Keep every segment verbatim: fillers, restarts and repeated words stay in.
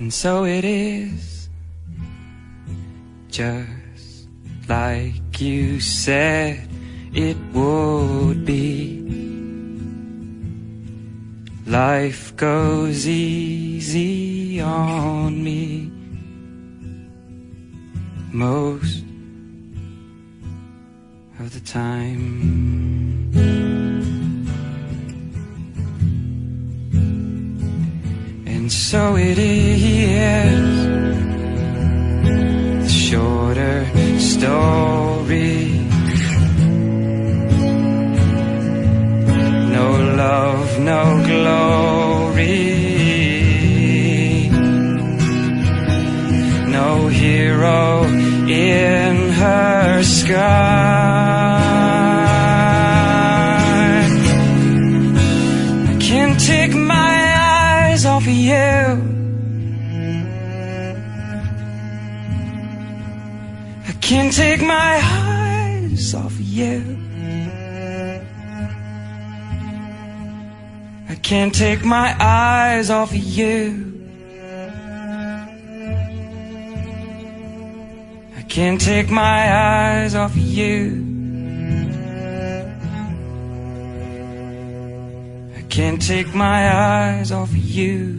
And so it is, just like you said it would be. Life goes easy on me most of the time. And so it is, the shorter story. No love, no glory, no hero in her sky. I can't take my eyes off of you. I can't take my eyes off of you. I can't take my eyes off of you. I can't take my eyes off of you. I can't take my eyes off of you.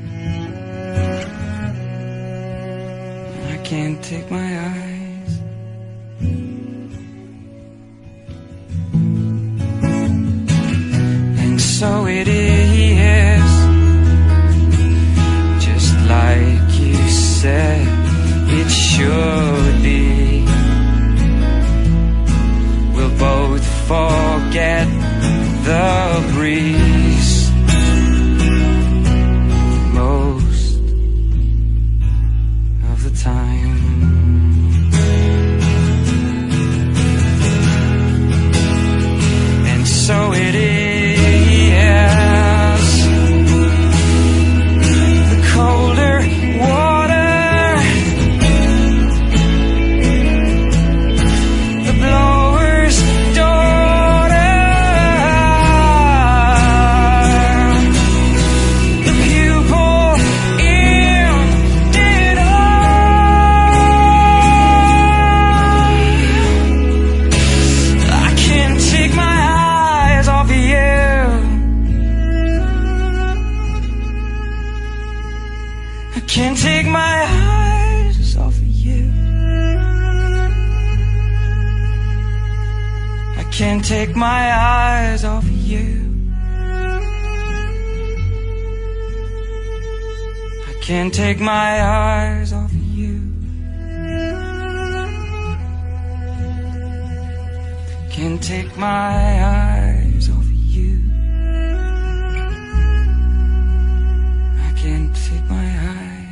I can't take my eyes. And so it is, just like you said it should be. We'll both forget the breeze most of the time. And so it is, can't take my eyes off of you. I can't take my eyes off of you. I can't take my eyes off of you. Can't take my eyes off of you. I can't take my eyes.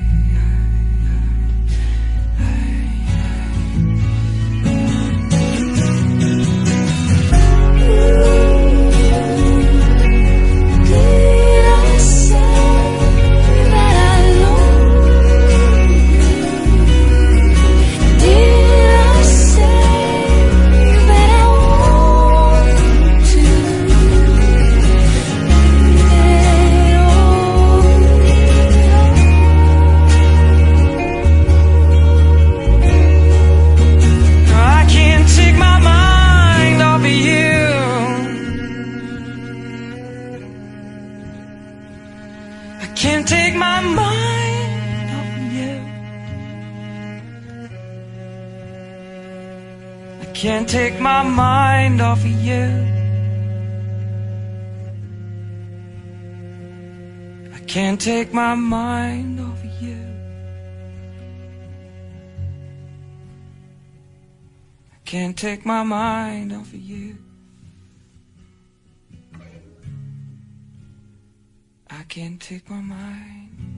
Can't take my mind off of you. I can't take my mind off of you. I can't take my mind off of you. I can't take my mind off of you. I can't take my mind.